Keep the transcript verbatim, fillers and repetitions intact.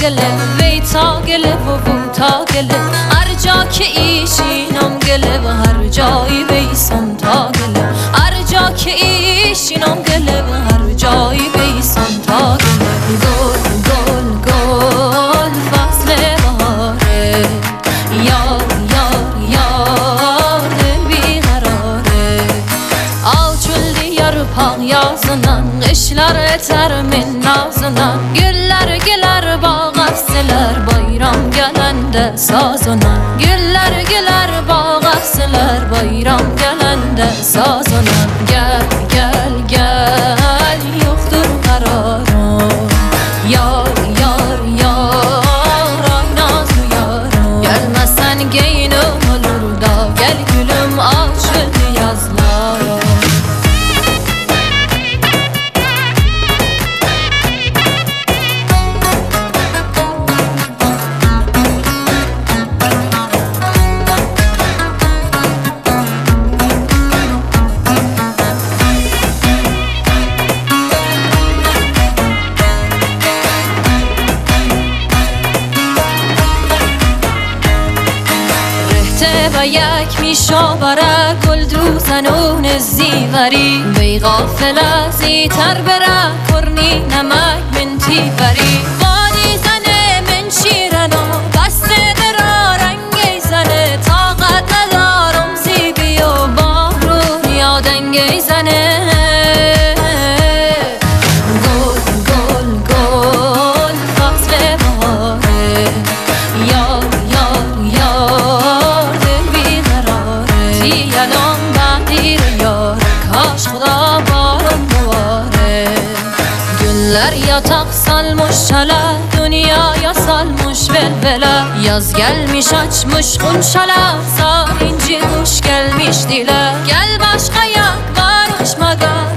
گله وی تا گله و بو تا گله هر جا که ایشینم گله و هر جایی بیسم تا گله هر جا که ایشینم گله و هر جایی بیسم تا گله گل گل گل فصل بهاره یار یار یار دل بیقراره Alçul yarpaq yazınan Qışlar etər min nazınan Güllər gələr bağa silər Bayram gələndə sazına Güllər gələr bağa silər Bayram gələndə sazına Gəl, gəl, gəl Yoxdur qərarım Yar, yar, yar Ay nazlı yarım Gəlməsən geynim olur da Gəl gülüm alçul yazlar و یک میشاوره گل دو زنون زیوری وی غافله زیتر بره کرنی نمک من تیوری وادی زنه من شیرنو بسته درا رنگی زنه طاقت ندارم زیبی و بارون یادنگی زنه گل گل گل فصل بهاره یار یار یار یلام بندیر یار کاش خدا بارم بواره Günler yatak salmış şala Dünyaya salmış velvele Yaz gelmiş açmış kunşala Sarinci kuş gelmiş dile Gel başka yak barışmaga